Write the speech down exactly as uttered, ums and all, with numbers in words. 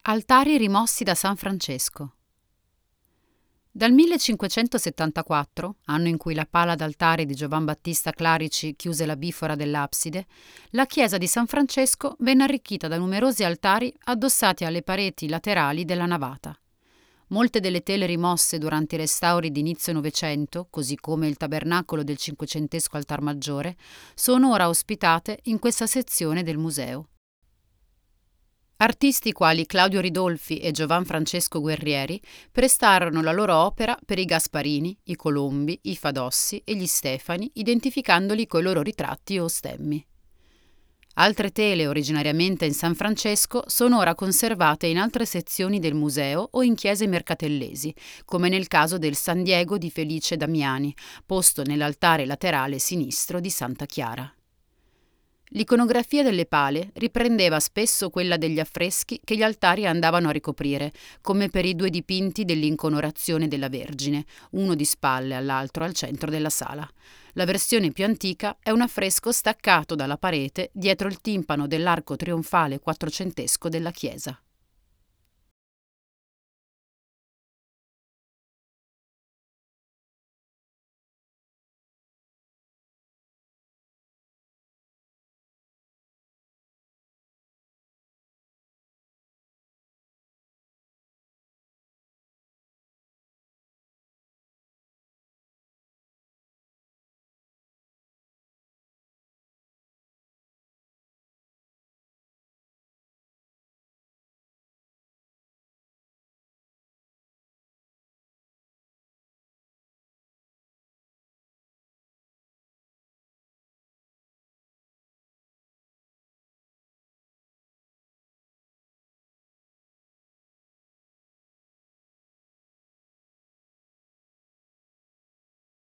Altari rimossi da San Francesco. Dal millecinquecentosettantaquattro, anno in cui la pala d'altare di Giovan Battista Clarici chiuse la bifora dell'abside, la chiesa di San Francesco venne arricchita da numerosi altari addossati alle pareti laterali della navata. Molte delle tele rimosse durante i restauri di inizio Novecento, così come il tabernacolo del cinquecentesco altar maggiore, sono ora ospitate in questa sezione del museo. Artisti quali Claudio Ridolfi e Giovan Francesco Guerrieri prestarono la loro opera per i Gasparini, i Colombi, i Fadossi e gli Stefani, identificandoli coi loro ritratti o stemmi. Altre tele originariamente in San Francesco sono ora conservate in altre sezioni del museo o in chiese mercatellesi, come nel caso del San Diego di Felice Damiani, posto nell'altare laterale sinistro di Santa Chiara. L'iconografia delle pale riprendeva spesso quella degli affreschi che gli altari andavano a ricoprire, come per i due dipinti dell'Inconorazione della Vergine, uno di spalle all'altro al centro della sala. La versione più antica è un affresco staccato dalla parete dietro il timpano dell'arco trionfale quattrocentesco della chiesa.